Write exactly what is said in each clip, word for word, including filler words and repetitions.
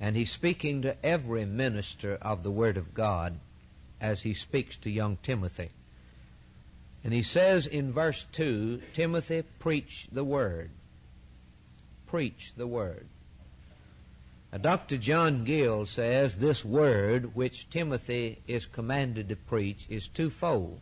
And he's speaking to every minister of the Word of God as he speaks to young Timothy. And he says in verse two, Timothy, preach the Word. Preach the Word. Now, Doctor John Gill says this Word which Timothy is commanded to preach is twofold.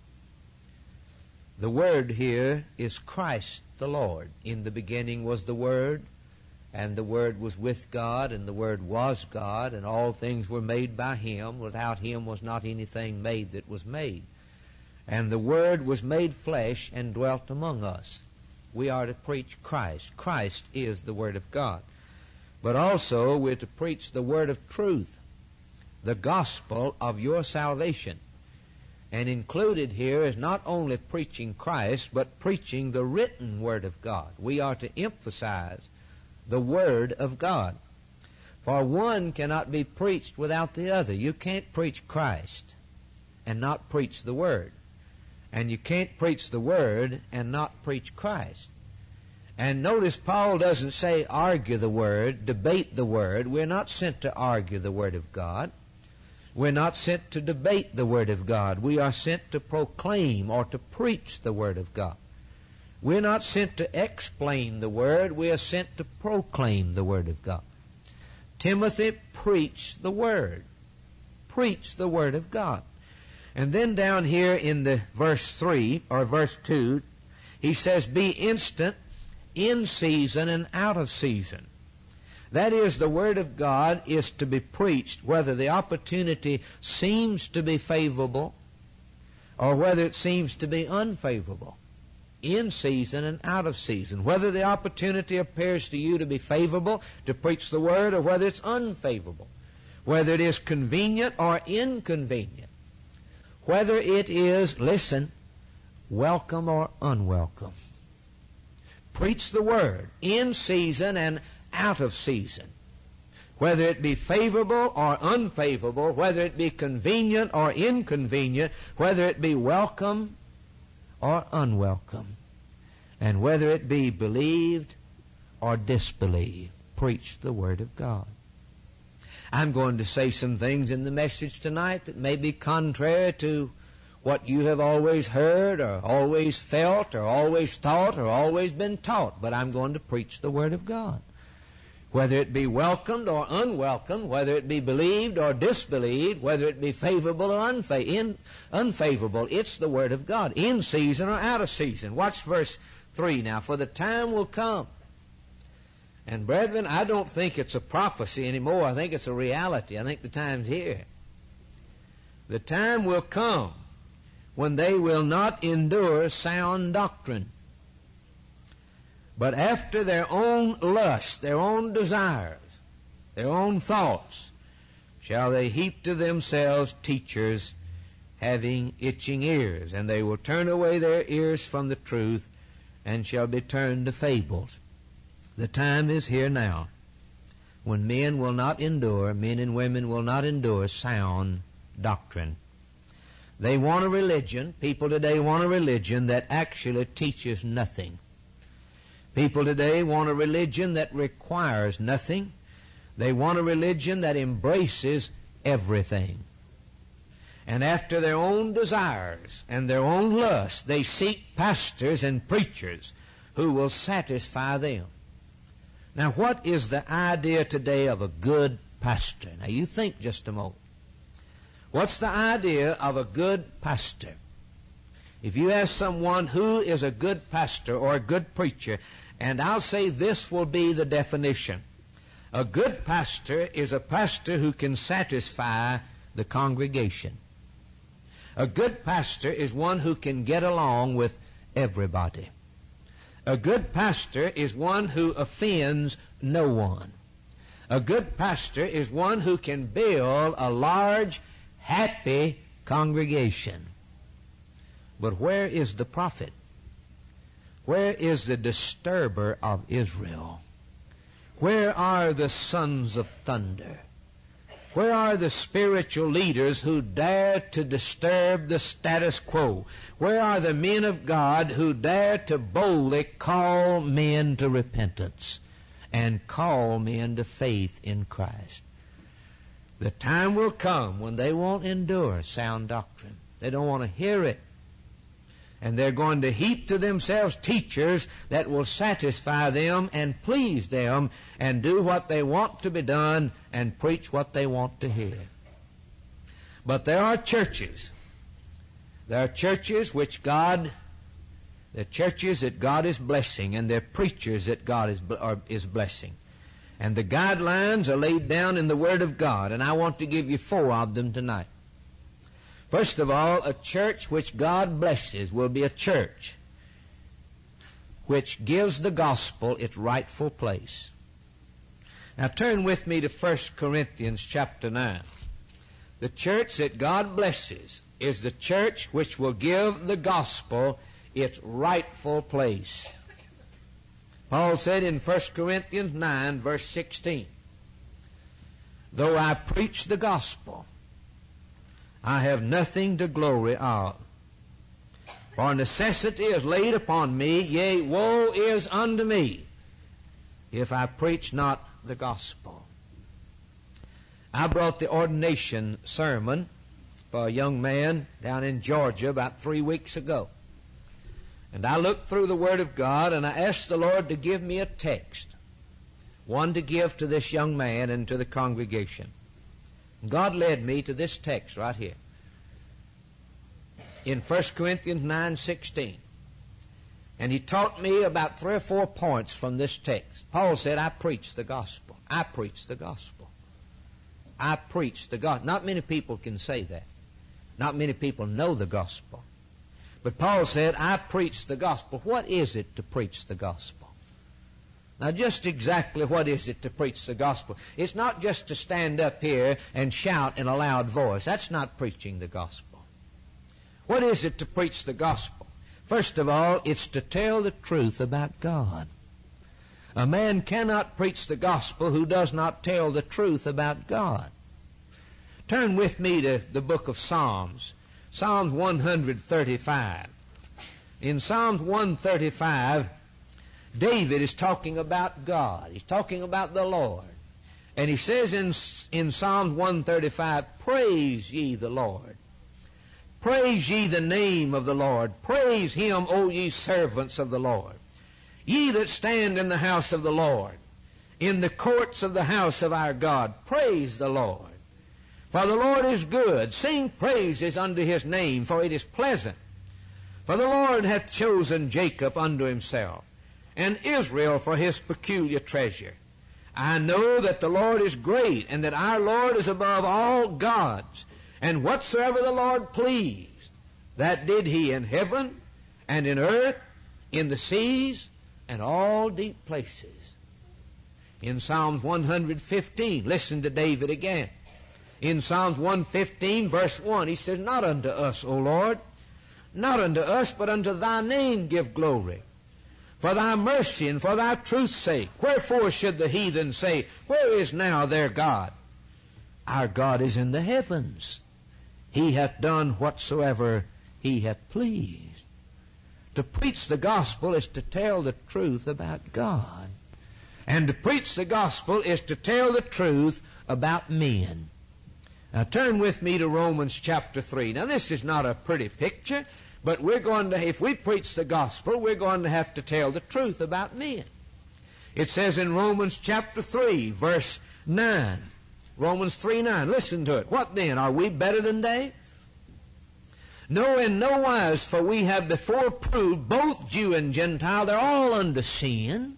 The Word here is Christ the Lord. In the beginning was the Word, and the Word was with God, and the Word was God, and all things were made by Him. Without Him was not anything made that was made. And the Word was made flesh and dwelt among us. We are to preach Christ. Christ is the Word of God. But also we're to preach the Word of truth, the gospel of your salvation. And included here is not only preaching Christ, but preaching the written Word of God. We are to emphasize the Word of God. For one cannot be preached without the other. You can't preach Christ and not preach the Word. And you can't preach the Word and not preach Christ. And notice Paul doesn't say argue the Word, debate the Word. We're not sent to argue the Word of God. We're not sent to debate the Word of God. We are sent to proclaim or to preach the Word of God. We're not sent to explain the Word. We are sent to proclaim the Word of God. Timothy, preach the Word. Preach the Word of God. And then down here in the verse three, or verse two, he says, be instant, in season and out of season. That is, the Word of God is to be preached whether the opportunity seems to be favorable or whether it seems to be unfavorable. In season and out of season. Whether the opportunity appears to you to be favorable to preach the Word or whether it's unfavorable. Whether it is convenient or inconvenient. Whether it is, listen, welcome or unwelcome. Preach the Word in season and out of season. Whether it be favorable or unfavorable, whether it be convenient or inconvenient, whether it be welcome or unwelcome, and whether it be believed or disbelieved, preach the Word of God. I'm going to say some things in the message tonight that may be contrary to what you have always heard or always felt or always thought or always been taught, but I'm going to preach the Word of God. Whether it be welcomed or unwelcomed, whether it be believed or disbelieved, whether it be favorable or unfa- in, unfavorable, it's the Word of God, in season or out of season. Watch verse three now. For the time will come. And brethren, I don't think it's a prophecy anymore. I think it's a reality. I think the time's here. The time will come when they will not endure sound doctrine, but after their own lust, their own desires, their own thoughts, shall they heap to themselves teachers having itching ears, and they will turn away their ears from the truth, and shall be turned to fables. The time is here now when men will not endure, men and women will not endure sound doctrine. They want a religion, people today want a religion that actually teaches nothing. People today want a religion that requires nothing. They want a religion that embraces everything. And after their own desires and their own lusts, they seek pastors and preachers who will satisfy them. Now, what is the idea today of a good pastor? Now, you think just a moment. What's the idea of a good pastor? If you ask someone who is a good pastor or a good preacher, and I'll say this will be the definition. A good pastor is a pastor who can satisfy the congregation. A good pastor is one who can get along with everybody. A good pastor is one who offends no one. A good pastor is one who can build a large, happy congregation. But where is the prophet? Where is the disturber of Israel? Where are the sons of thunder? Where are the spiritual leaders who dare to disturb the status quo? Where are the men of God who dare to boldly call men to repentance and call men to faith in Christ? The time will come when they won't endure sound doctrine. They don't want to hear it. And they're going to heap to themselves teachers that will satisfy them and please them and do what they want to be done and preach what they want to hear. But there are churches. There are churches which God, the churches that God is blessing, and they're preachers that God is, are, is blessing. And the guidelines are laid down in the Word of God, and I want to give you four of them tonight. First of all, a church which God blesses will be a church which gives the gospel its rightful place. Now turn with me to First Corinthians chapter nine. The church that God blesses is the church which will give the gospel its rightful place. Paul said in First Corinthians nine, verse sixteen, "Though I preach the gospel, I have nothing to glory of. For necessity is laid upon me, yea, woe is unto me, if I preach not the gospel." I brought the ordination sermon for a young man down in Georgia about three weeks ago. And I looked through the Word of God, and I asked the Lord to give me a text, one to give to this young man and to the congregation. God led me to this text right here in First Corinthians nine sixteen. And he taught me about three or four points from this text. Paul said, I preach the gospel. I preach the gospel. I preach the gospel. Not many people can say that. Not many people know the gospel. But Paul said, I preach the gospel. What is it to preach the gospel? Now, just exactly what is it to preach the gospel? It's not just to stand up here and shout in a loud voice. That's not preaching the gospel. What is it to preach the gospel? First of all, it's to tell the truth about God. A man cannot preach the gospel who does not tell the truth about God. Turn with me to the book of Psalms. Psalms one thirty-five. In Psalms one thirty-five, David is talking about God. He's talking about the Lord. And he says in, in Psalms one thirty-five, praise ye the Lord. Praise ye the name of the Lord. Praise him, O ye servants of the Lord. Ye that stand in the house of the Lord, in the courts of the house of our God, praise the Lord. For the Lord is good. Sing praises unto his name, for it is pleasant. For the Lord hath chosen Jacob unto himself, and Israel for his peculiar treasure. I know that the Lord is great, and that our Lord is above all gods. And whatsoever the Lord pleased, that did he in heaven and in earth, in the seas, and all deep places. In Psalms one fifteen, listen to David again. In Psalms one fifteen, verse one, he says, not unto us, O Lord, not unto us, but unto thy name give glory. For thy mercy and for thy truth's sake. Wherefore should the heathen say, where is now their God? Our God is in the heavens. He hath done whatsoever he hath pleased. To preach the gospel is to tell the truth about God. And to preach the gospel is to tell the truth about men. Now turn with me to Romans chapter three. Now this is not a pretty picture, but we're going to, if we preach the gospel, we're going to have to tell the truth about men. It says in Romans chapter three, verse nine, Romans three nine, listen to it. What then? Are we better than they? No, in no wise, for we have before proved, both Jew and Gentile, they're all under sin.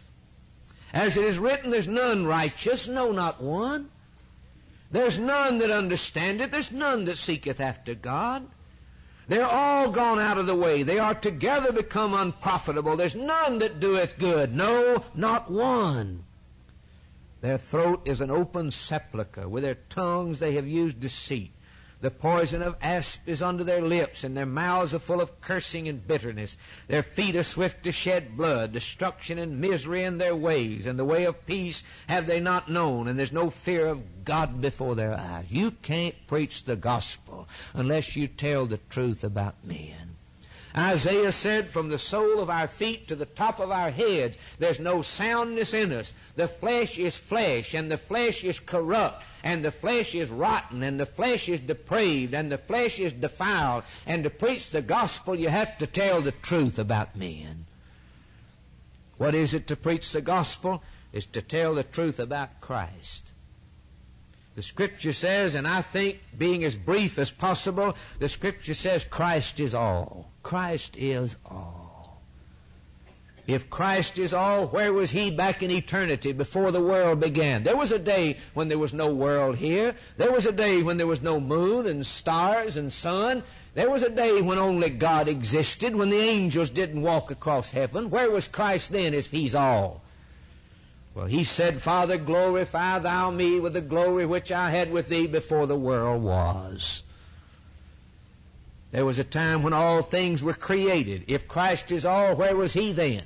As it is written, there's none righteous, no, not one. There's none that understandeth, there's none that seeketh after God. They're all gone out of the way. They are together become unprofitable. There's none that doeth good, no, not one. Their throat is an open sepulchre. With their tongues they have used deceit. The poison of asp is under their lips, and their mouths are full of cursing and bitterness. Their feet are swift to shed blood, destruction and misery in their ways, and the way of peace have they not known, and there's no fear of God before their eyes. You can't preach the gospel unless you tell the truth about men. Isaiah said, from the sole of our feet to the top of our heads, there's no soundness in us. The flesh is flesh, and the flesh is corrupt, and the flesh is rotten, and the flesh is depraved, and the flesh is defiled. And to preach the gospel, you have to tell the truth about men. What is it to preach the gospel? It's to tell the truth about Christ. The Scripture says, and I think, being as brief as possible, the Scripture says Christ is all. Christ is all. If Christ is all, where was He back in eternity before the world began? There was a day when there was no world here. There was a day when there was no moon and stars and sun. There was a day when only God existed, when the angels didn't walk across heaven. Where was Christ then if He's all? Well, He said, Father, glorify Thou me with the glory which I had with Thee before the world was. There was a time when all things were created. If Christ is all, where was He then?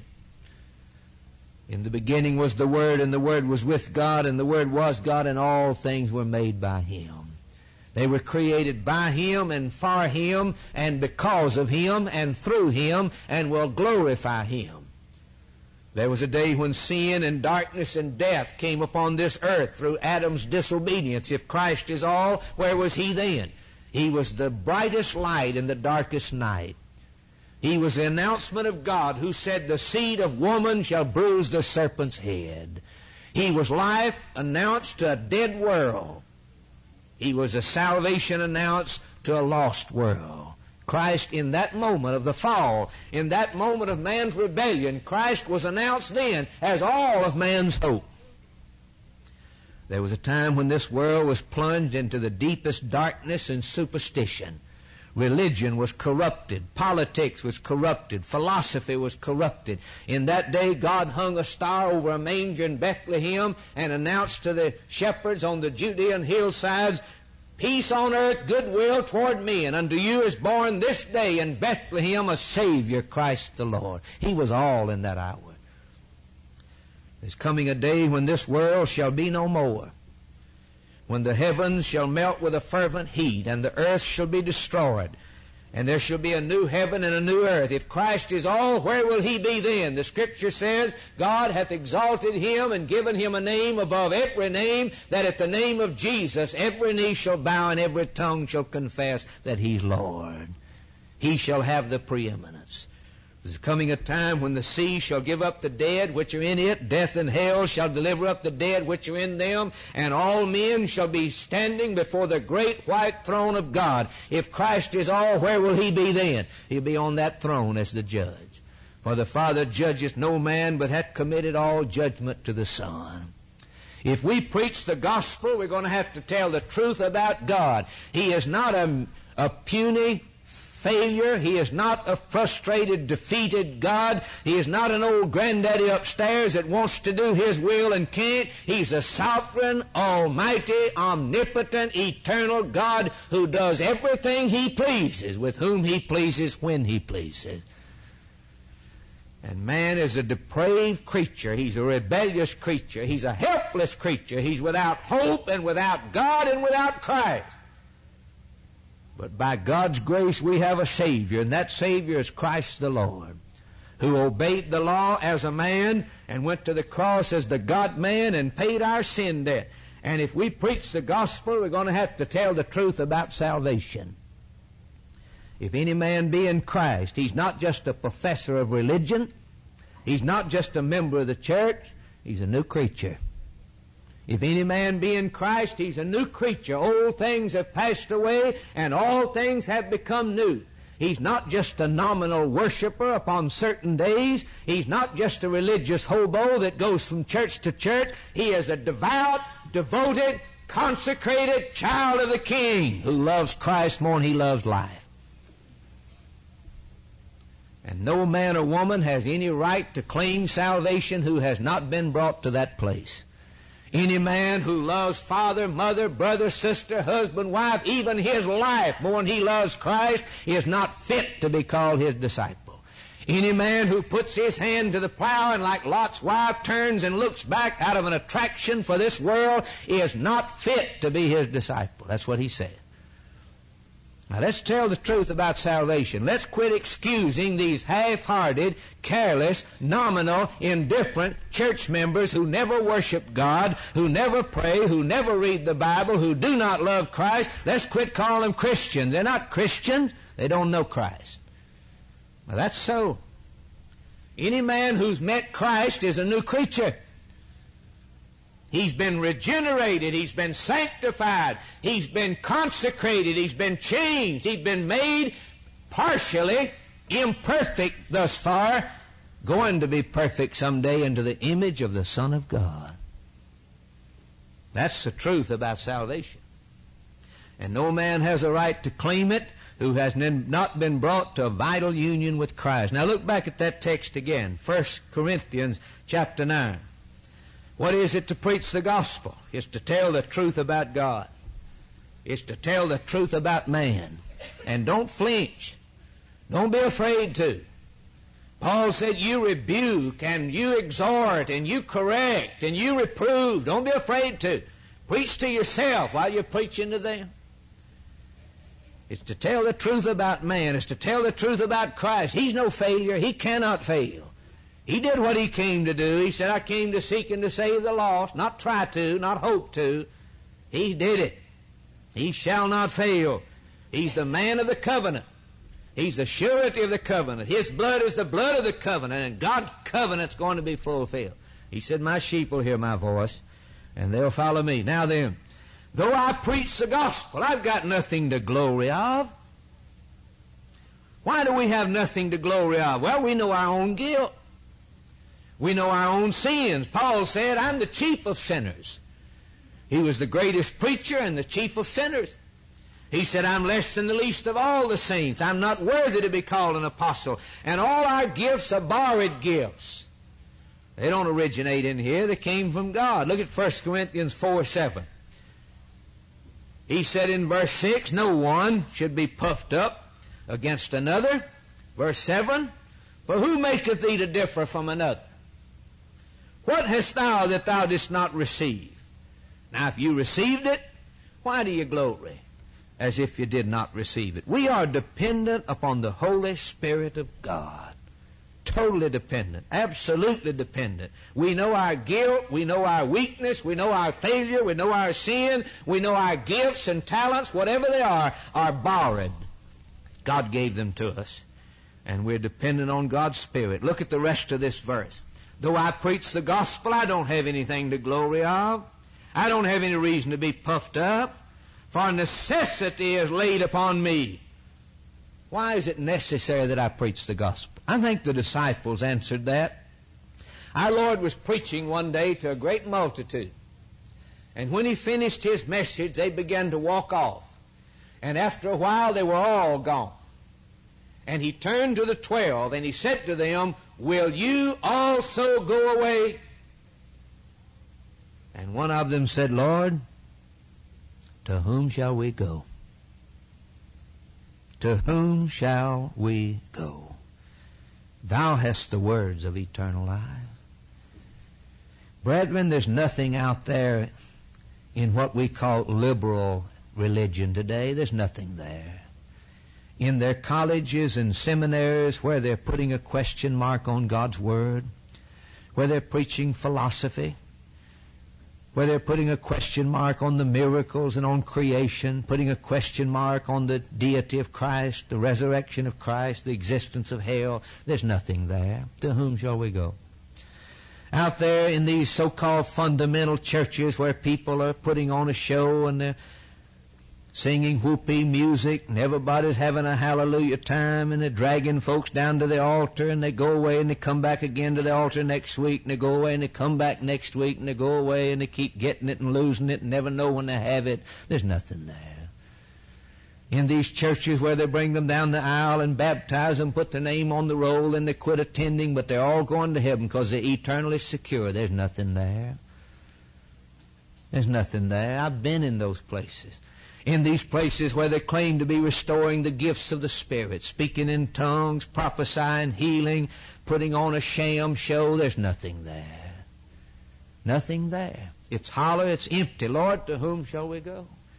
In the beginning was the Word, and the Word was with God, and the Word was God, and all things were made by Him. They were created by Him and for Him and because of Him and through Him and will glorify Him. There was a day when sin and darkness and death came upon this earth through Adam's disobedience. If Christ is all, where was He then? He was the brightest light in the darkest night. He was the announcement of God who said, the seed of woman shall bruise the serpent's head. He was life announced to a dead world. He was a salvation announced to a lost world. Christ, in that moment of the fall, in that moment of man's rebellion, Christ was announced then as all of man's hope. There was a time when this world was plunged into the deepest darkness and superstition. Religion was corrupted. Politics was corrupted. Philosophy was corrupted. In that day, God hung a star over a manger in Bethlehem and announced to the shepherds on the Judean hillsides, peace on earth, goodwill toward men. Unto you is born this day in Bethlehem a Savior, Christ the Lord. He was all in that hour. There's coming a day when this world shall be no more, when the heavens shall melt with a fervent heat, and the earth shall be destroyed, and there shall be a new heaven and a new earth. If Christ is all, where will He be then? The Scripture says, God hath exalted Him and given Him a name above every name, that at the name of Jesus every knee shall bow and every tongue shall confess that He's Lord. He shall have the preeminence. There's coming a time when the sea shall give up the dead which are in it, death and hell shall deliver up the dead which are in them, and all men shall be standing before the great white throne of God. If Christ is all, where will He be then? He'll be on that throne as the judge. For the Father judgeth no man, but hath committed all judgment to the Son. If we preach the gospel, we're going to have to tell the truth about God. He is not a, a puny failure. He is not a frustrated, defeated God. He is not an old granddaddy upstairs that wants to do His will and can't. He's a sovereign, almighty, omnipotent, eternal God who does everything He pleases, with whom He pleases, when He pleases. And man is a depraved creature. He's a rebellious creature. He's a helpless creature. He's without hope and without God and without Christ. But by God's grace we have a Savior, and that Savior is Christ the Lord, who obeyed the law as a man and went to the cross as the God-man and paid our sin debt. And if we preach the gospel, we're going to have to tell the truth about salvation. If any man be in Christ, he's not just a professor of religion. He's not just a member of the church. He's a new creature. If any man be in Christ, he's a new creature. Old things have passed away, and all things have become new. He's not just a nominal worshiper upon certain days. He's not just a religious hobo that goes from church to church. He is a devout, devoted, consecrated child of the King who loves Christ more than he loves life. And no man or woman has any right to claim salvation who has not been brought to that place. Any man who loves father, mother, brother, sister, husband, wife, even his life more than he loves Christ is not fit to be called His disciple. Any man who puts his hand to the plow and like Lot's wife turns and looks back out of an attraction for this world is not fit to be His disciple. That's what He said. Now let's tell the truth about salvation. Let's quit excusing these half-hearted, careless, nominal, indifferent church members who never worship God, who never pray, who never read the Bible, who do not love Christ. Let's quit calling them Christians. They're not Christians. They don't know Christ. Now that's so. Any man who's met Christ is a new creature. He's been regenerated. He's been sanctified. He's been consecrated. He's been changed. He's been made partially imperfect thus far, going to be perfect someday into the image of the Son of God. That's the truth about salvation. And no man has a right to claim it who has not been brought to a vital union with Christ. Now look back at that text again, First Corinthians chapter nine. What is it to preach the gospel? It's to tell the truth about God. It's to tell the truth about man. And don't flinch. Don't be afraid to. Paul said, you rebuke and you exhort and you correct and you reprove. Don't be afraid to. Preach to yourself while you're preaching to them. It's to tell the truth about man. It's to tell the truth about Christ. He's no failure. He cannot fail. He did what he came to do. He said, I came to seek and to save the lost, not try to, not hope to. He did it. He shall not fail. He's the man of the covenant. He's the surety of the covenant. His blood is the blood of the covenant, and God's covenant's going to be fulfilled. He said, my sheep will hear my voice, and they'll follow me. Now then, though I preach the gospel, I've got nothing to glory of. Why do we have nothing to glory of? Well, we know our own guilt. We know our own sins. Paul said, I'm the chief of sinners. He was the greatest preacher and the chief of sinners. He said, I'm less than the least of all the saints. I'm not worthy to be called an apostle. And all our gifts are borrowed gifts. They don't originate in here. They came from God. Look at First Corinthians four seven. He said in verse six, no one should be puffed up against another. Verse seven, for who maketh thee to differ from another? What hast thou that thou didst not receive? Now, if you received it, why do you glory as if you did not receive it? We are dependent upon the Holy Spirit of God. Totally dependent. Absolutely dependent. We know our guilt. We know our weakness. We know our failure. We know our sin. We know our gifts and talents, whatever they are, are borrowed. God gave them to us. And we're dependent on God's Spirit. Look at the rest of this verse. Though I preach the gospel, I don't have anything to glory of. I don't have any reason to be puffed up, for necessity is laid upon me. Why is it necessary that I preach the gospel? I think the disciples answered that. Our Lord was preaching one day to a great multitude. And when he finished his message, they began to walk off. And after a while, they were all gone. And he turned to the twelve, and he said to them, will you also go away? And one of them said, Lord, to whom shall we go? To whom shall we go? Thou hast the words of eternal life. Brethren, there's nothing out there in what we call liberal religion today. There's nothing there. In their colleges and seminaries where they're putting a question mark on God's Word, where they're preaching philosophy, where they're putting a question mark on the miracles and on creation, putting a question mark on the deity of Christ, the resurrection of Christ, the existence of hell. There's nothing there. To whom shall we go? Out there in these so-called fundamental churches where people are putting on a show and they're singing whoopee music, and everybody's having a hallelujah time, and they're dragging folks down to the altar, and they go away, and they come back again to the altar next week, and they go away, and they come back next week, and they go away, and they keep getting it and losing it and never know when they have it. There's nothing there. In these churches where they bring them down the aisle and baptize them, put their name on the roll, and they quit attending, but they're all going to heaven because they're eternally secure. There's nothing there. There's nothing there. I've been in those places. In these places where they claim to be restoring the gifts of the Spirit, speaking in tongues, prophesying, healing, putting on a sham show, there's nothing there. Nothing there. It's hollow, it's empty. Lord, to whom shall we go?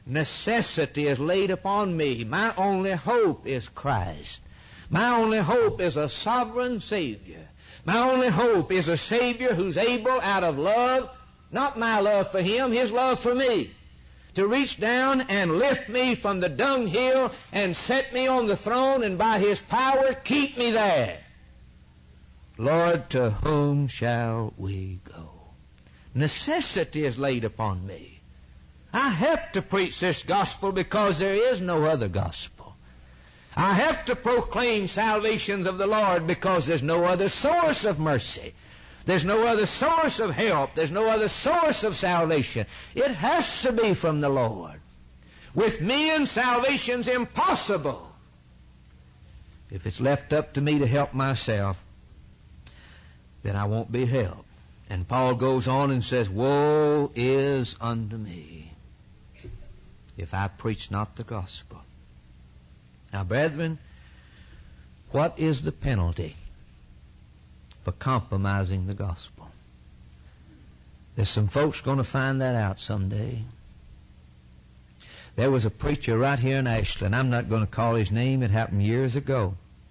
necessity is laid upon me. My only hope is Christ. My only hope is a sovereign Savior. My only hope is a Savior who's able, out of love, not my love for Him, His love for me, to reach down and lift me from the dunghill and set me on the throne, and by His power keep me there. Lord, to whom shall we go? Necessity is laid upon me. I have to preach this gospel because there is no other gospel. I have to proclaim salvations of the Lord because there's no other source of mercy. There's no other source of help. There's no other source of salvation. It has to be from the Lord. With men, salvation's impossible. If it's left up to me to help myself, then I won't be helped. And Paul goes on and says, woe is unto me if I preach not the gospel. Now, brethren, what is the penalty for compromising the gospel? There's some folks going to find that out someday. There was a preacher right here in Ashland. I'm not going to call his name. It happened years ago.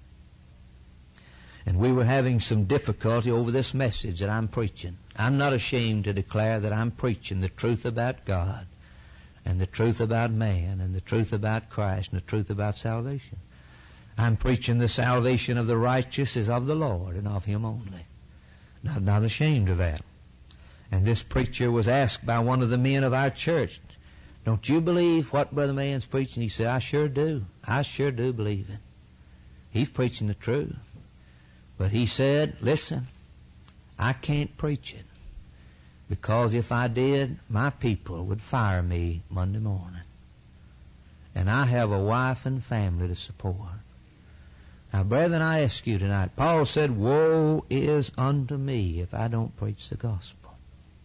And we were having some difficulty over this message that I'm preaching. I'm not ashamed to declare that I'm preaching the truth about God, and the truth about man, and the truth about Christ, and the truth about salvation. I'm preaching the salvation of the righteous is of the Lord and of Him only. And I'm not ashamed of that. And this preacher was asked by one of the men of our church, don't you believe what Brother Mann's preaching? He said, I sure do. I sure do believe it. He's preaching the truth. But he said, listen, I can't preach it, because if I did, my people would fire me Monday morning. And I have a wife and family to support. Now, brethren, I ask you tonight, Paul said, woe is unto me if I don't preach the gospel.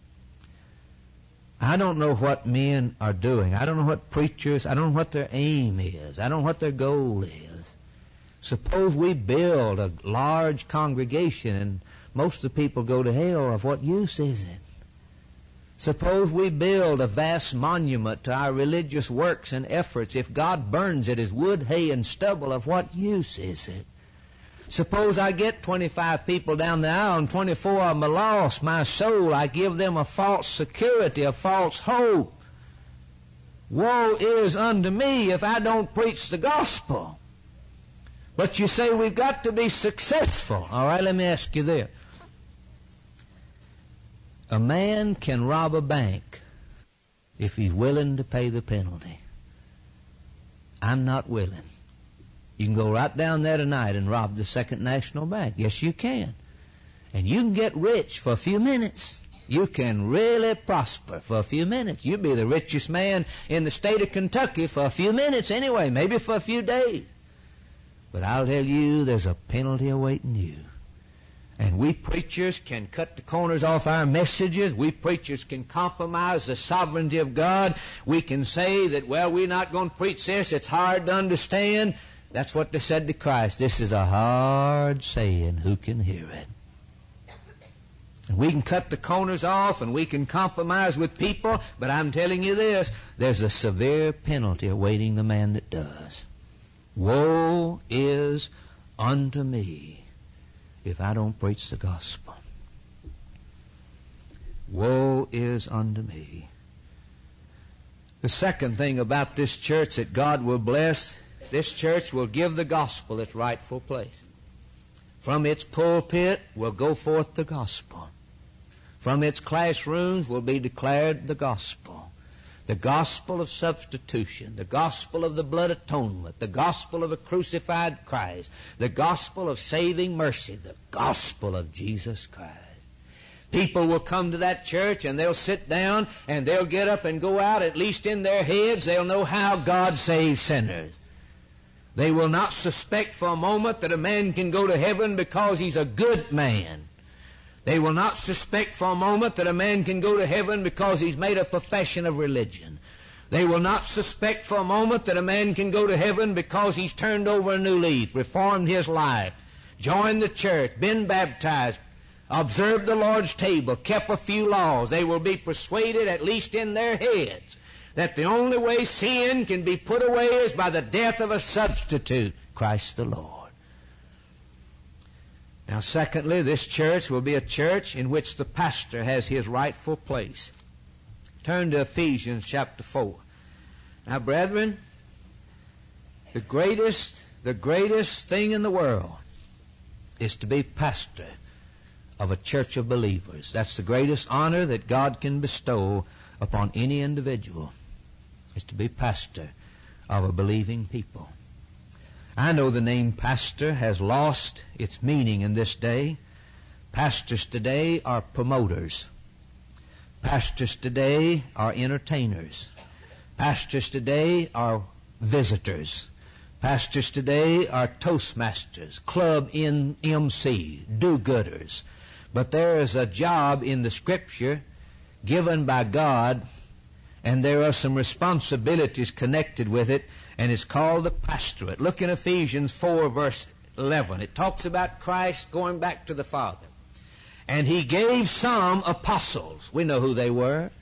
I don't know what men are doing. I don't know what preachers, I don't know what their aim is. I don't know what their goal is. Suppose we build a large congregation and most of the people go to hell. Of what use is it? Suppose we build a vast monument to our religious works and efforts. If God burns it as wood, hay, and stubble, of what use is it? Suppose I get twenty-five people down the aisle and twenty-four of them are lost. My soul, I give them a false security, a false hope. Woe is unto me if I don't preach the gospel. But you say we've got to be successful. All right, let me ask you this. A man can rob a bank if he's willing to pay the penalty. I'm not willing. You can go right down there tonight and rob the Second National Bank. Yes, you can. And you can get rich for a few minutes. You can really prosper for a few minutes. You'll be the richest man in the state of Kentucky for a few minutes anyway, maybe for a few days. But I'll tell you, there's a penalty awaiting you. And we preachers can cut the corners off our messages. We preachers can compromise the sovereignty of God. We can say that, well, we're not going to preach this. It's hard to understand. That's what they said to Christ. This is a hard saying. Who can hear it? And we can cut the corners off and we can compromise with people. But I'm telling you this, there's a severe penalty awaiting the man that does. Woe is unto me if I don't preach the gospel. Woe is unto me. The second thing about this church that God will bless, this church will give the gospel its rightful place. From its pulpit will go forth the gospel. From its classrooms will be declared the gospel. The gospel of substitution, the gospel of the blood atonement, the gospel of a crucified Christ, the gospel of saving mercy, the gospel of Jesus Christ. People will come to that church and they'll sit down and they'll get up and go out, at least in their heads, they'll know how God saves sinners. They will not suspect for a moment that a man can go to heaven because he's a good man. They will not suspect for a moment that a man can go to heaven because he's made a profession of religion. They will not suspect for a moment that a man can go to heaven because he's turned over a new leaf, reformed his life, joined the church, been baptized, observed the Lord's table, kept a few laws. They will be persuaded, at least in their heads, that the only way sin can be put away is by the death of a substitute, Christ the Lord. Now, secondly, this church will be a church in which the pastor has his rightful place. Turn to Ephesians chapter four. Now, brethren, the greatest, the greatest thing in the world is to be pastor of a church of believers. That's the greatest honor that God can bestow upon any individual, is to be pastor of a believing people. I know the name pastor has lost its meaning in this day. Pastors today are promoters. Pastors today are entertainers. Pastors today are visitors. Pastors today are Toastmasters, club in M C, do-gooders. But there is a job in the Scripture given by God, and there are some responsibilities connected with it, and it's called the pastorate. Look in Ephesians four, verse eleven. It talks about Christ going back to the Father. And He gave some apostles. We know who they were.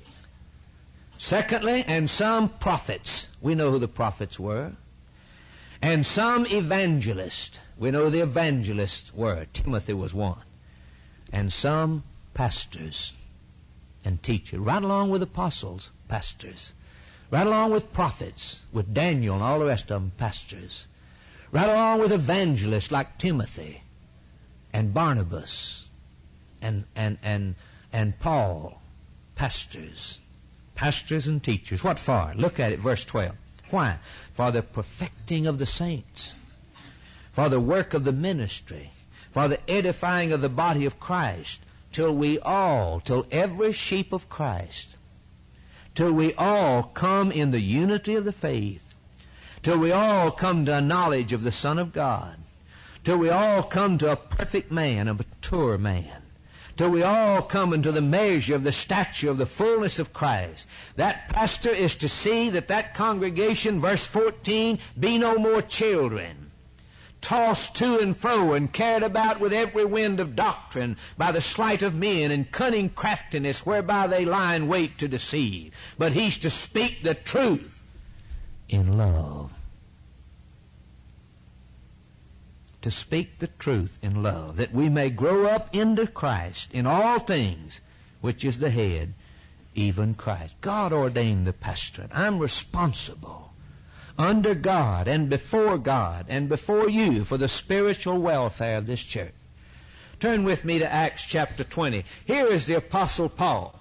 Secondly, and some prophets. We know who the prophets were. And some evangelists. We know who the evangelists were. Timothy was one. And some pastors and teachers. Right along with apostles, pastors. Right along with prophets, with Daniel and all the rest of them, pastors. Right along with evangelists like Timothy and Barnabas and, and, and, and Paul, pastors. Pastors and teachers. What for? Look at it, verse twelve. Why? For the perfecting of the saints, for the work of the ministry, for the edifying of the body of Christ, till we all, till every sheep of Christ, till we all come in the unity of the faith, till we all come to a knowledge of the Son of God, till we all come to a perfect man, a mature man, till we all come into the measure of the stature of the fullness of Christ. That pastor is to see that that congregation, verse fourteen, be no more children, tossed to and fro and carried about with every wind of doctrine by the sleight of men and cunning craftiness whereby they lie in wait to deceive. But he's to speak the truth in love. To speak the truth in love, that we may grow up into Christ in all things, which is the head, even Christ. God ordained the pastorate. I'm responsible under God and before God and before you for the spiritual welfare of this church. Turn with me to Acts chapter twenty. Here is the Apostle Paul.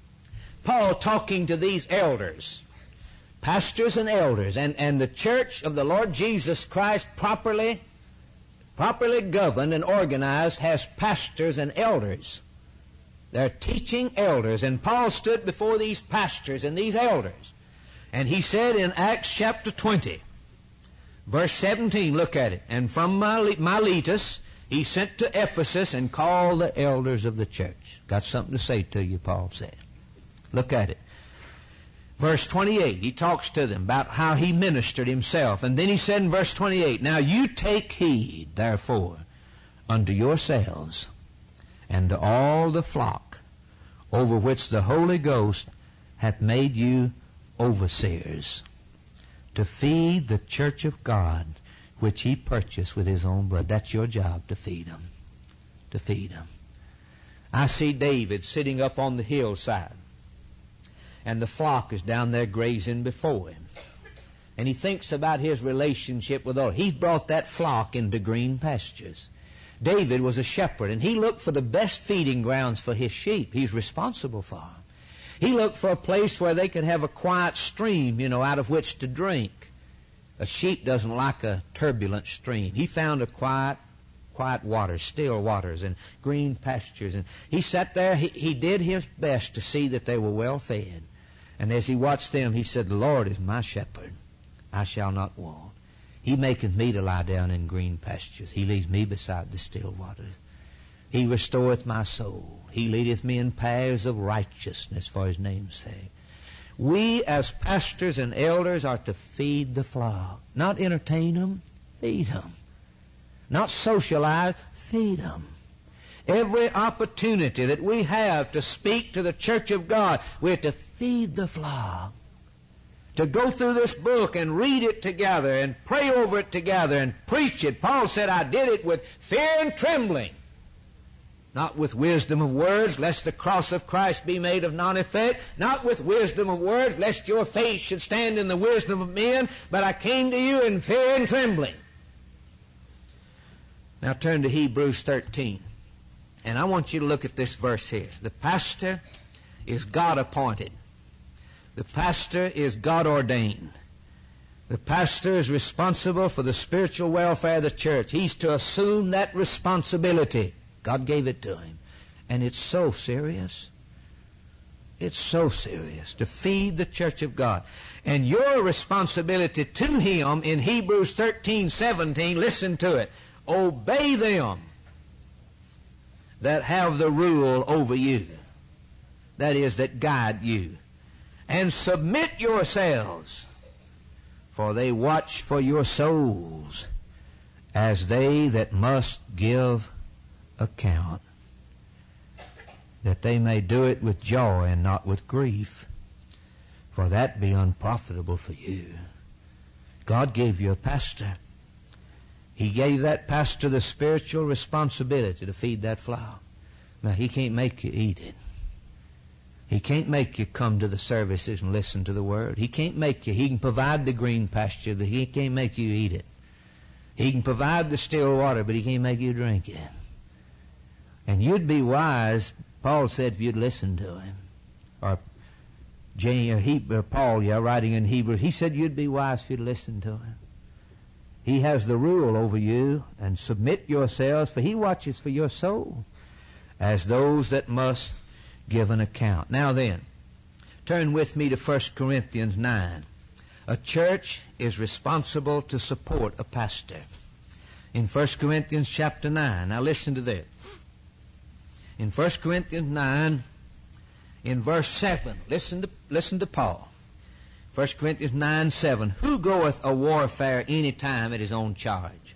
Paul talking to these elders, pastors and elders, and, and the church of the Lord Jesus Christ properly properly governed and organized has pastors and elders. They're teaching elders, and Paul stood before these pastors and these elders, and he said in Acts chapter twenty, verse seventeen, look at it, and from Miletus he sent to Ephesus and called the elders of the church. Got something to say to you, Paul said. Look at it. Verse twenty-eight, he talks to them about how he ministered himself. And then he said in verse twenty-eight, now you take heed, therefore, unto yourselves and to all the flock over which the Holy Ghost hath made you overseers, to feed the church of God, which he purchased with his own blood. That's your job, to feed them. To feed them. I see David sitting up on the hillside, and the flock is down there grazing before him. And he thinks about his relationship with the Lord. He's brought that flock into green pastures. David was a shepherd, and he looked for the best feeding grounds for his sheep. He's responsible for them. He looked for a place where they could have a quiet stream, you know, out of which to drink. A sheep doesn't like a turbulent stream. He found a quiet, quiet waters, still waters, and green pastures. And he sat there, he, he did his best to see that they were well fed. And as he watched them, he said, the Lord is my shepherd. I shall not want. He maketh me to lie down in green pastures. He leads me beside the still waters. He restoreth my soul. He leadeth me in paths of righteousness for his name's sake. We as pastors and elders are to feed the flock. Not entertain them, feed them. Not socialize, feed them. Every opportunity that we have to speak to the church of God, we're to feed the flock. to go through this book and read it together and pray over it together and preach it. Paul said, I did it with fear and trembling, not with wisdom of words, lest the cross of Christ be made of none effect, not with wisdom of words, lest your faith should stand in the wisdom of men, but I came to you in fear and trembling. Now turn to Hebrews thirteen. And I want you to look at this verse here. The pastor is God appointed. The pastor is God ordained. The pastor is responsible for the spiritual welfare of the church. He's to assume that responsibility. God gave it to him. And it's so serious. It's so serious to feed the church of God. And your responsibility to him in Hebrews thirteen seventeen, listen to it. Obey them that have the rule over you, that is, that guide you, and submit yourselves, for they watch for your souls as they that must give account, that they may do it with joy and not with grief, for that be unprofitable for you. God gave you a pastor. He gave that pastor the spiritual responsibility to feed that flock. Now, he can't make you eat it. He can't make you come to the services and listen to the Word. He can't make you. He can provide the green pasture, but he can't make you eat it. He can provide the still water, but he can't make you drink it. And you'd be wise, Paul said, if you'd listen to him. Or, Jane, or, he, or Paul, yeah, writing in Hebrew, he said you'd be wise if you'd listen to him. He has the rule over you, and submit yourselves, for he watches for your soul, as those that must give an account. Now then, turn with me to First Corinthians nine. A church is responsible to support a pastor. In First Corinthians chapter nine, now listen to this. In First Corinthians nine, in verse seven, listen to, listen to Paul. First Corinthians nine seven. Who goeth a warfare any time at his own charge?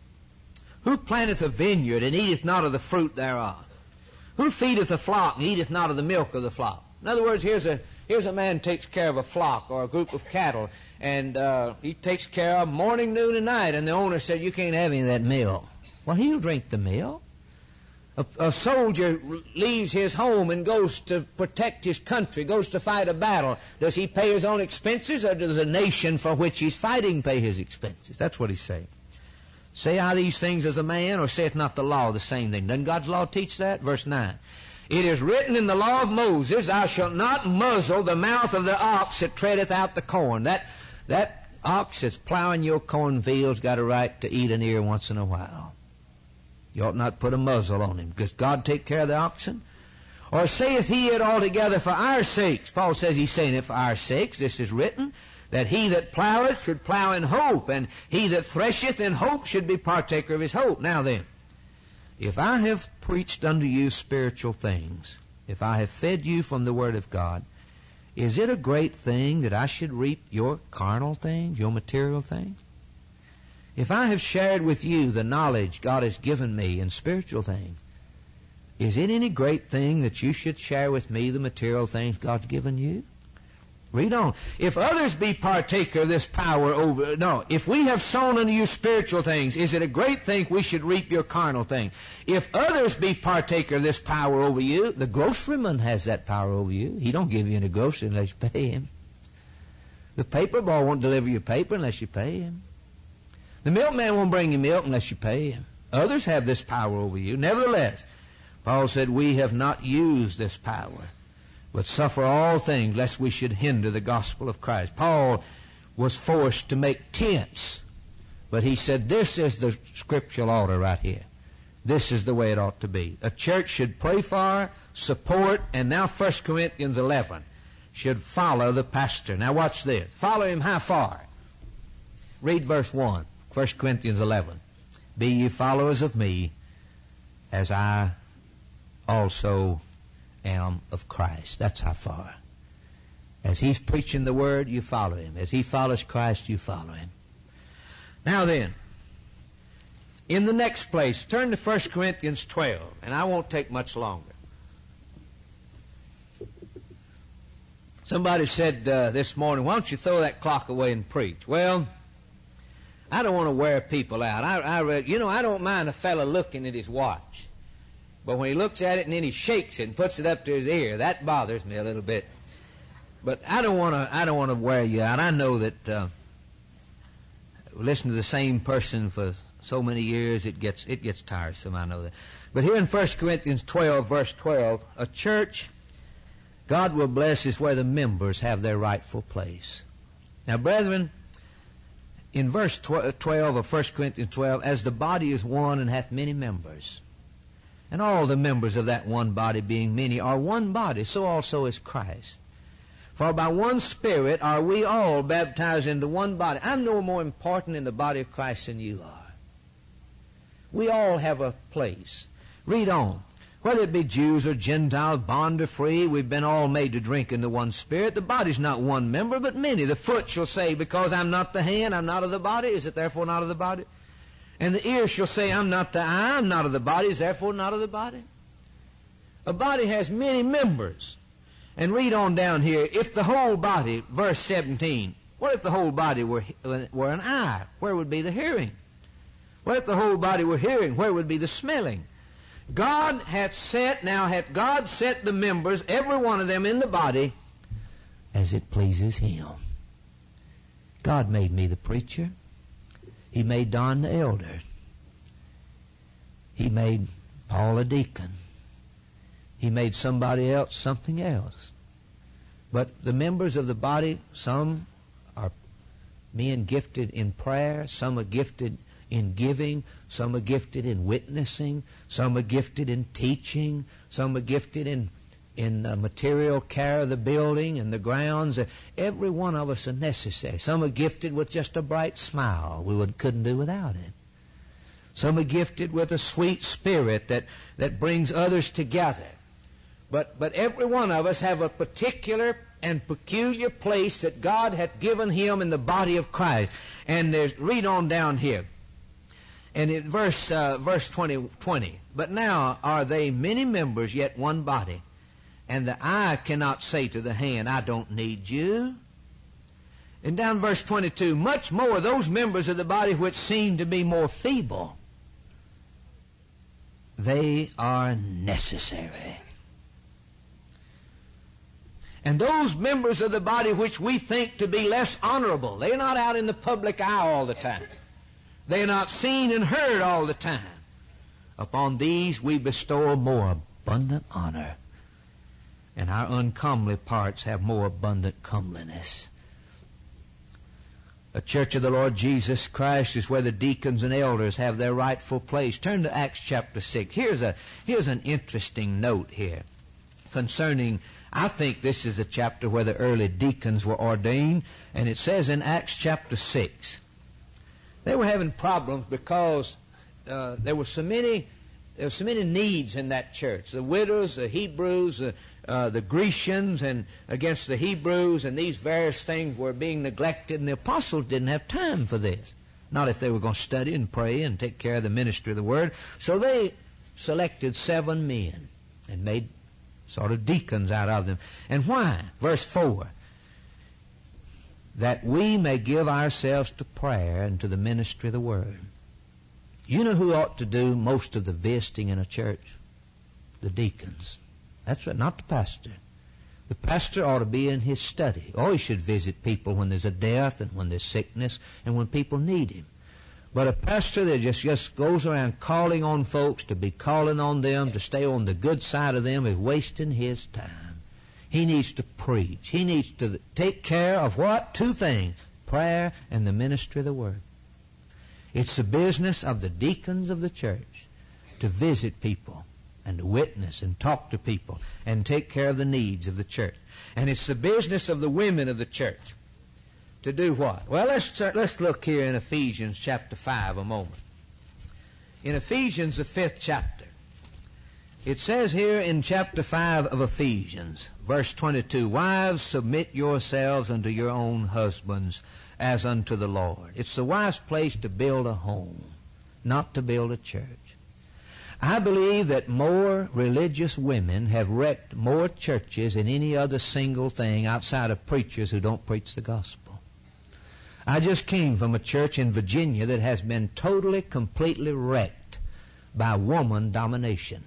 Who planteth a vineyard and eateth not of the fruit thereof? Who feedeth a flock and eateth not of the milk of the flock? In other words, here's a here's a man who takes care of a flock or a group of cattle, and uh, he takes care of them morning, noon, and night, and the owner said, you can't have any of that milk. Well, he'll drink the milk. A, a soldier leaves his home and goes to protect his country, goes to fight a battle. Does he pay his own expenses, or does the nation for which he's fighting pay his expenses? That's what he's saying. Say I these things as a man, or saith not the law the same thing? Doesn't God's law teach that? Verse nine. It is written in the law of Moses, thou shalt not muzzle the mouth of the ox that treadeth out the corn. That, that ox that's plowing your cornfield's got a right to eat an ear once in a while. You ought not put a muzzle on him. Does God take care of the oxen? Or saith he it altogether for our sakes? Paul says he's saying it for our sakes. This is written, that he that ploweth should plow in hope, and he that thresheth in hope should be partaker of his hope. Now then, if I have preached unto you spiritual things, if I have fed you from the Word of God, is it a great thing that I should reap your carnal things, your material things? If I have shared with you the knowledge God has given me in spiritual things, is it any great thing that you should share with me the material things God's given you? Read on. If others be partaker of this power over... No, if we have sown unto you spiritual things, is it a great thing we should reap your carnal things? If others be partaker of this power over you, the groceryman has that power over you. He don't give you any grocery unless you pay him. The paper boy won't deliver your paper unless you pay him. The milkman won't bring you milk unless you pay him. Others have this power over you. Nevertheless, Paul said, we have not used this power, but suffer all things lest we should hinder the gospel of Christ. Paul was forced to make tents, but he said, this is the scriptural order right here. This is the way it ought to be. A church should pray for, support, and now First Corinthians eleven should follow the pastor. Now watch this. Follow him how far? Read verse one. First Corinthians eleven. Be ye followers of me, as I also am of Christ. That's how far. As he's preaching the Word, you follow him. As he follows Christ, you follow him. Now then, in the next place, turn to First Corinthians twelve, and I won't take much longer. Somebody said uh, this morning, why don't you throw that clock away and preach? Well, I don't want to wear people out. I, I read, you know, I don't mind a fella looking at his watch. But when he looks at it and then he shakes it and puts it up to his ear, that bothers me a little bit. But I don't want to. I don't want to wear you out. I know that uh, listening to the same person for so many years, it gets it gets tiresome. I know that. But here in First Corinthians twelve, verse twelve, a church God will bless is where the members have their rightful place. Now, brethren, in verse twelve of First Corinthians twelve, as the body is one and hath many members, and all the members of that one body being many are one body, so also is Christ. For by one Spirit are we all baptized into one body. I'm no more important in the body of Christ than you are. We all have a place. Read on. Whether it be Jews or Gentiles, bond or free, we've been all made to drink into one Spirit. The body's not one member, but many. The foot shall say, because I'm not the hand, I'm not of the body. Is it therefore not of the body? And the ear shall say, I'm not the eye, I'm not of the body. Is therefore not of the body? A body has many members. And read on down here, if the whole body, verse seventeen, what if the whole body were, were an eye? Where would be the hearing? What if the whole body were hearing? Where would be the smelling? God hath set, now hath God set the members, every one of them in the body, as it pleases Him. God made me the preacher. He made Don the elder. He made Paul a deacon. He made somebody else something else. But the members of the body, some are men gifted in prayer, some are gifted in giving, some are gifted in witnessing, some are gifted in teaching, some are gifted in, in uh, material care of the building and the grounds. Every one of us are necessary. Some are gifted with just a bright smile. We would, couldn't do without it. Some are gifted with a sweet spirit that, that brings others together. But, but every one of us have a particular and peculiar place that God hath given him in the body of Christ. And there's, read on down here. And in verse, uh, verse twenty, twenty, but now are they many members, yet one body. And the eye cannot say to the hand, I don't need you. And down verse twenty-two, much more those members of the body which seem to be more feeble, they are necessary. And those members of the body which we think to be less honorable, they're not out in the public eye all the time. They're not seen and heard all the time. Upon these we bestow more abundant honor, and our uncomely parts have more abundant comeliness. A church of the Lord Jesus Christ is where the deacons and elders have their rightful place. Turn to Acts chapter six. Here's a here's an interesting note here concerning, I think this is a chapter where the early deacons were ordained, and it says in Acts chapter six, they were having problems because uh, there were so many there were so many needs in that church. The widows, the Hebrews, the, uh, the Grecians, and against the Hebrews, and these various things were being neglected, and the apostles didn't have time for this. Not if they were going to study and pray and take care of the ministry of the Word. So they selected seven men and made sort of deacons out of them. And why? Verse four. That we may give ourselves to prayer and to the ministry of the Word. You know who ought to do most of the visiting in a church? The deacons. That's right, not the pastor. The pastor ought to be in his study. Oh, he should visit people when there's a death and when there's sickness and when people need him. But a pastor that just, just goes around calling on folks to be calling on them, to stay on the good side of them, is wasting his time. He needs to preach. He needs to take care of what? Two things. Prayer and the ministry of the Word. It's the business of the deacons of the church to visit people and to witness and talk to people and take care of the needs of the church. And it's the business of the women of the church to do what? Well, let's, let's look here in Ephesians chapter five a moment. In Ephesians, the fifth chapter, it says here in chapter five of Ephesians, verse twenty-two, wives, submit yourselves unto your own husbands as unto the Lord. It's the wife's place to build a home, not to build a church. I believe that more religious women have wrecked more churches than any other single thing outside of preachers who don't preach the gospel. I just came from a church in Virginia that has been totally, completely wrecked by woman domination.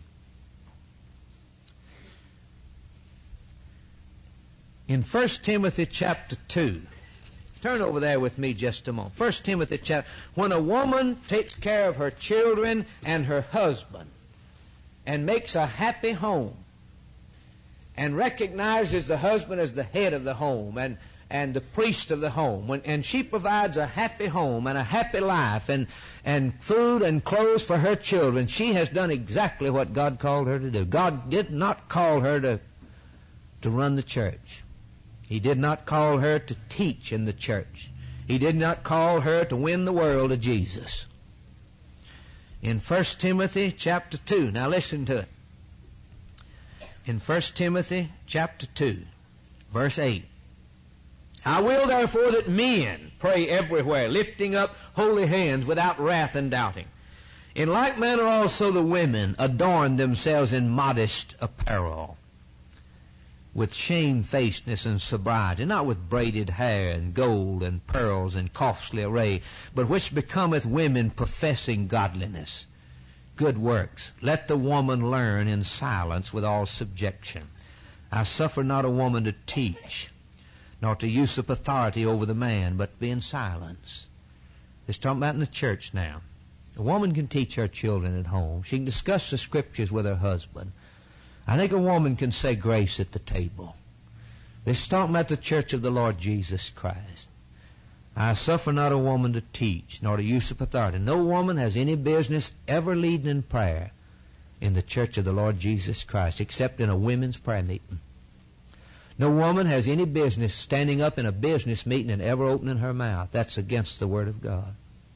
In First Timothy chapter two, turn over there with me just a moment. First Timothy chapter, when a woman takes care of her children and her husband and makes a happy home and recognizes the husband as the head of the home and, and the priest of the home, when, and she provides a happy home and a happy life and, and food and clothes for her children, she has done exactly what God called her to do. God did not call her to, to run the church. He did not call her to teach in the church. He did not call her to win the world to Jesus. In First Timothy chapter two, now listen to it. In First Timothy chapter two, verse eight. I will therefore that men pray everywhere, lifting up holy hands without wrath and doubting. In like manner also the women adorn themselves in modest apparel, with shamefacedness and sobriety, not with braided hair and gold and pearls and costly array, but which becometh women professing godliness, good works. Let the woman learn in silence with all subjection. I suffer not a woman to teach, nor to usurp authority over the man, but be in silence. It's talking about in the church now. A woman can teach her children at home. She can discuss the scriptures with her husband. I think a woman can say grace at the table. This is talking about the church of the Lord Jesus Christ. I suffer not a woman to teach, nor to usurp authority. No woman has any business ever leading in prayer in the church of the Lord Jesus Christ, except in a women's prayer meeting. No woman has any business standing up in a business meeting and ever opening her mouth. That's against the Word of God.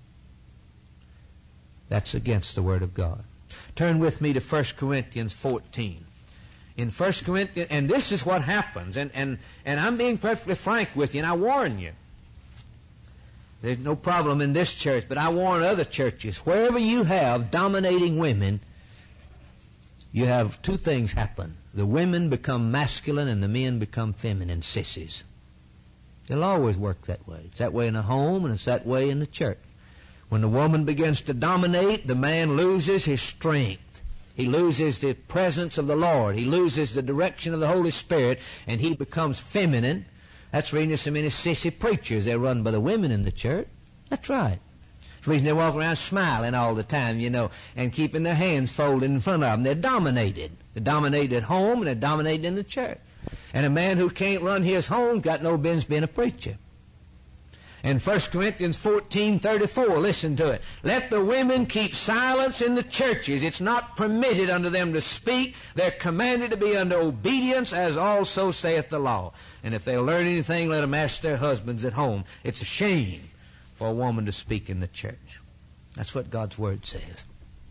That's against the Word of God. Turn with me to First Corinthians fourteen. In First Corinthians, and this is what happens, and, and, and I'm being perfectly frank with you, and I warn you. There's no problem in this church, but I warn other churches. Wherever you have dominating women, you have two things happen. The women become masculine and the men become feminine, sissies. It'll always work that way. It's that way in the home and it's that way in the church. When the woman begins to dominate, the man loses his strength. He loses the presence of the Lord. He loses the direction of the Holy Spirit, and he becomes feminine. That's the reason there's so many sissy preachers. They're run by the women in the church. That's right. That's the reason they walk around smiling all the time, you know, and keeping their hands folded in front of them. They're dominated. They're dominated at home, and they're dominated in the church. And a man who can't run his home got no business being a preacher. In First Corinthians fourteen thirty-four, listen to it. Let the women keep silence in the churches. It's not permitted unto them to speak. They're commanded to be under obedience, as also saith the law. And if they'll learn anything, let them ask their husbands at home. It's a shame for a woman to speak in the church. That's what God's Word says.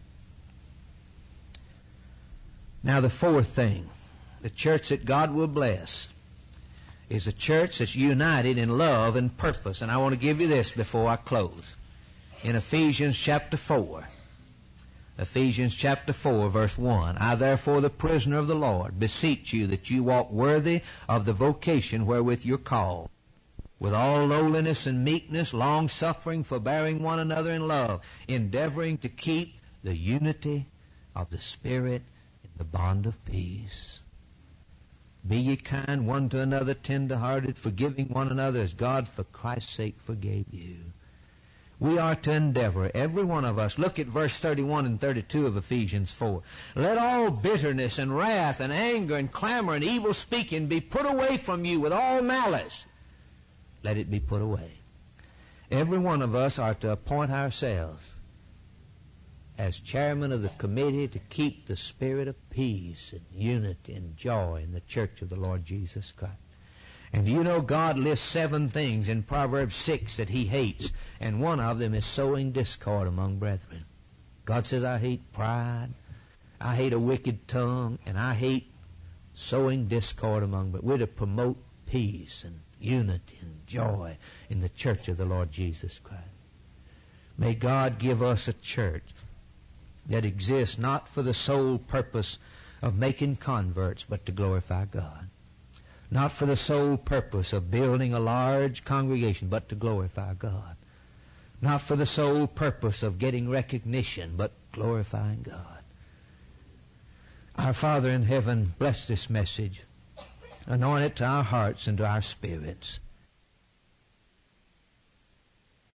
Now the fourth thing, the church that God will bless is a church that's united in love and purpose. And I want to give you this before I close. In Ephesians chapter four, Ephesians chapter four, verse one, I therefore, the prisoner of the Lord, beseech you that you walk worthy of the vocation wherewith you're called, with all lowliness and meekness, long-suffering, forbearing one another in love, endeavoring to keep the unity of the Spirit in the bond of peace. Be ye kind one to another, tender-hearted, forgiving one another as God for Christ's sake forgave you. We are to endeavor, every one of us. Look at verse thirty-one and thirty-two of Ephesians four. Let all bitterness and wrath and anger and clamor and evil speaking be put away from you with all malice. Let it be put away. Every one of us are to appoint ourselves as chairman of the committee to keep the spirit of peace and unity and joy in the church of the Lord Jesus Christ. And do you know God lists seven things in Proverbs six that he hates, and one of them is sowing discord among brethren. God says, I hate pride, I hate a wicked tongue, and I hate sowing discord among brethren. We're to promote peace and unity and joy in the church of the Lord Jesus Christ. May God give us a church that exists not for the sole purpose of making converts, but to glorify God. Not for the sole purpose of building a large congregation, but to glorify God. Not for the sole purpose of getting recognition, but glorifying God. Our Father in heaven, bless this message. Anoint it to our hearts and to our spirits.